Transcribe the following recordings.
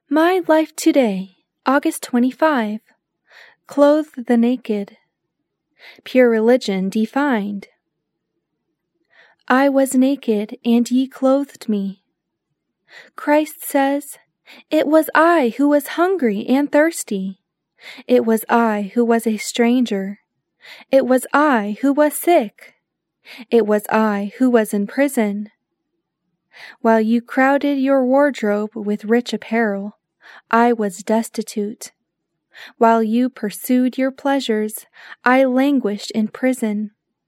My Life Today, August 25. Clothe the naked. Pure religion defined. I was naked, and ye clothed me. Christ says, "It was I who was hungry and thirsty. It was I who was a stranger. It was I who was sick. It was I who was in prison." While you crowded your wardrobe with rich apparel, I was destitute. While you pursued your pleasures, I languished in prison.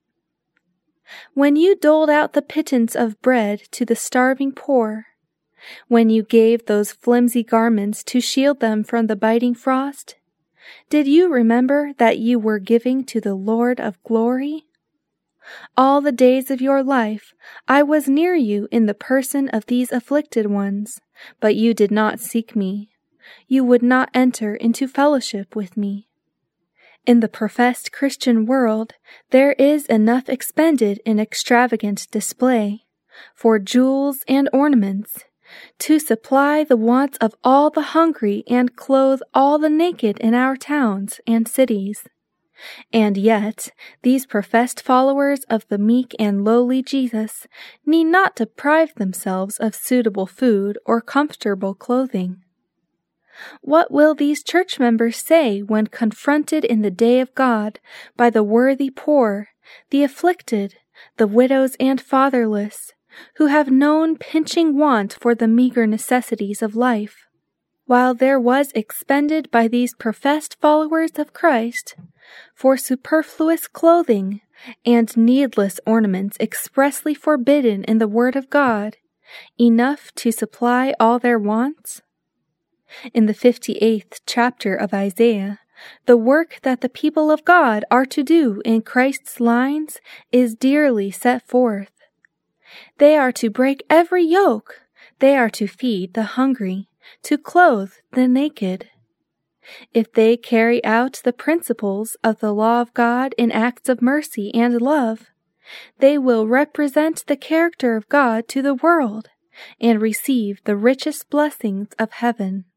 When you doled out the pittance of bread to the starving poor, when you gave those flimsy garments to shield them from the biting frost, did you remember that you were giving to the Lord of glory? All the days of your life I was near you in the person of these afflicted ones, but you did not seek me. You would not enter into fellowship with me. In the professed Christian world, there is enough expended in extravagant display, for jewels and ornaments, to supply the wants of all the hungry and clothe all the naked in our towns and cities. And yet, these professed followers of the meek and lowly Jesus need not deprive themselves of suitable food or comfortable clothing. What will these church members say when confronted in the day of God by the worthy poor, the afflicted, the widows and fatherless, who have known pinching want for the meager necessities of life? While there was expended by these professed followers of Christ for superfluous clothing and needless ornaments expressly forbidden in the Word of God, enough to supply all their wants? In the 58th chapter of Isaiah, the work that the people of God are to do in Christ's lines is dearly set forth. They are to break every yoke. They are to feed the hungry, to clothe the naked. If they carry out the principles of the law of God in acts of mercy and love, they will represent the character of God to the world and receive the richest blessings of heaven.